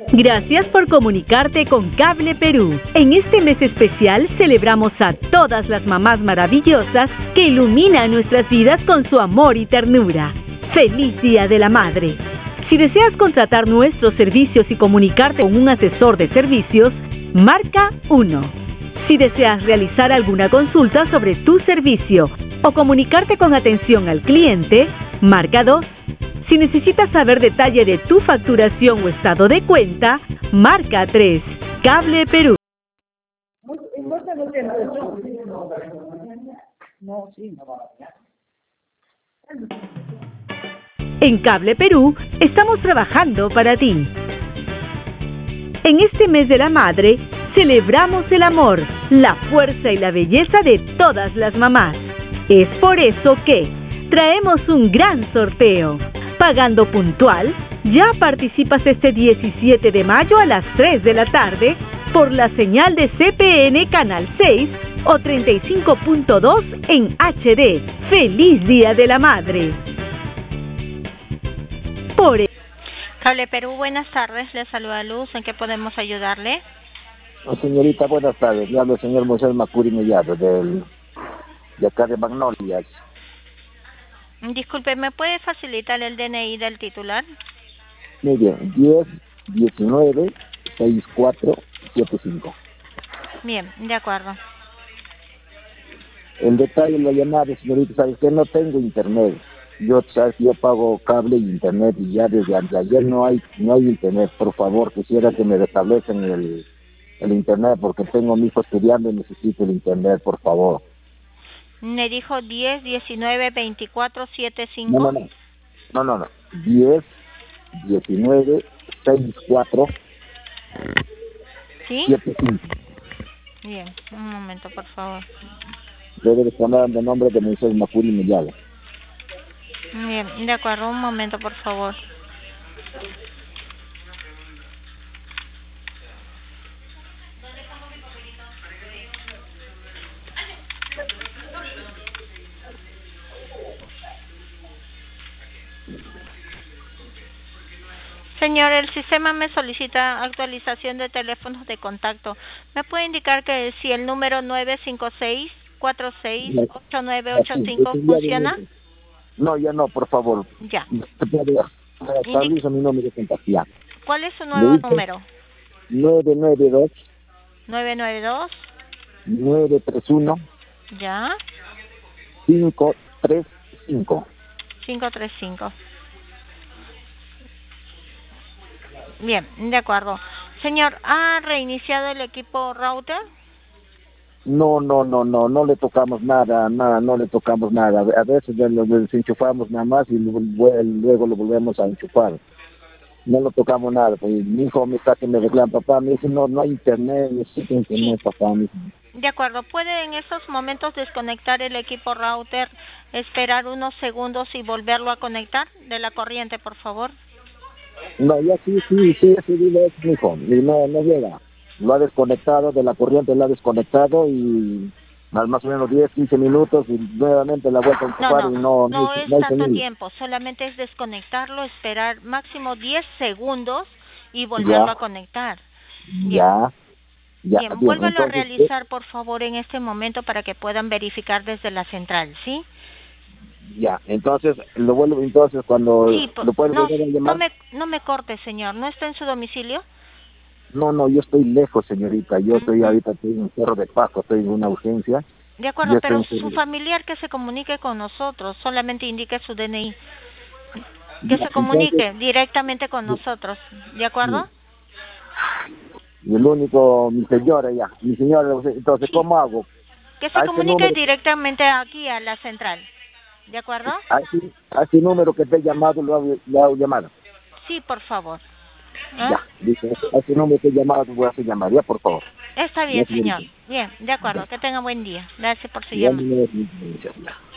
Gracias por comunicarte con Cable Perú. En este mes especial celebramos a todas las mamás maravillosas que iluminan nuestras vidas con su amor y ternura. ¡Feliz Día de la Madre! Si deseas contratar nuestros servicios y comunicarte con un asesor de servicios, marca 1. Si deseas realizar alguna consulta sobre tu servicio o comunicarte con atención al cliente, marca 2. Si necesitas saber detalle de tu facturación o estado de cuenta, marca 3. Cable Perú. En Cable Perú estamos trabajando para ti. En este mes de la madre, celebramos el amor, la fuerza y la belleza de todas las mamás. Es por eso que traemos un gran sorteo. Pagando puntual, ya participas este 17 de mayo a las 3 de la tarde por la señal de CPN Canal 6 o 35.2 en HD. ¡Feliz Día de la Madre! Por Cable Perú, buenas tardes. Le saluda Luz. ¿En qué podemos ayudarle? Señorita, buenas tardes. Le habla el señor Moisés Macuri Mellado, de acá de Magnolias. Disculpe, ¿me puede facilitar el DNI del titular? Muy bien, 10-19-6475. Bien, de acuerdo. El detalle de la llamada, señorita, sabes que no tengo internet. Yo pago cable y internet y ya desde ayer no hay internet. Por favor, quisiera que me restablezcan el internet porque tengo a mi hijo estudiando y necesito el internet, por favor. Me dijo 10, 19, 24, 75. No. 10, 19, 64, ¿Sí? 75. Bien, un momento, por favor. Debe de estar dando nombre de Moisés Macuri Mellado. Bien, de acuerdo, un momento, por favor. Señor, el sistema me solicita actualización de teléfonos de contacto. ¿Me puede indicar que si el número 956-46-8985 funciona? No, ya no, por favor. Ya. Establece mi número de contacto. Ya. ¿Cuál es su nuevo número? 992. 992. 931. Ya. 535. 535. Bien, de acuerdo. Señor, ¿ha reiniciado el equipo router? No le tocamos nada, no le tocamos nada. A veces lo desenchufamos nada más y luego lo volvemos a enchufar. No lo tocamos nada. Pues mi hijo me está que me reclama, papá, me dice, no hay internet, necesito internet, Sí. papá. De acuerdo, ¿puede en estos momentos desconectar el equipo router, esperar unos segundos y volverlo a conectar de la corriente, por favor? No, ya sí, dile eso, mi hijo, y no llega. Lo ha desconectado de la corriente, lo ha desconectado y más o menos 10, 15 minutos y nuevamente la vuelta a enchufar y no es hay tanto sonido. tiempo, solamente es desconectarlo, esperar máximo 10 segundos y volverlo a conectar. Ya. Bien, vuélvalo a realizar, por favor, en este momento para que puedan verificar desde la central, ¿sí? Ya, entonces lo vuelvo, cuando Sí, lo puedo volver a llamar. No me corte, señor. ¿No está en su domicilio? No, yo estoy lejos, señorita. Yo estoy ahorita en Cerro de Pasco, estoy en una urgencia. De acuerdo, pero su familiar que se comunique con nosotros, solamente indique su DNI. Que se comunique directamente con nosotros, ¿de acuerdo? Y el único, mi señora, entonces, sí. ¿Cómo hago? Que se comunique directamente aquí a la central, ¿de acuerdo? A ese número que te he llamado, lo hago llamado. Sí, por favor. Ya, dice, a ese número que he llamado, voy a hacer llamar, ya, por favor. Está bien, señor. Bien, de acuerdo, que tenga buen día. Gracias por su llamada.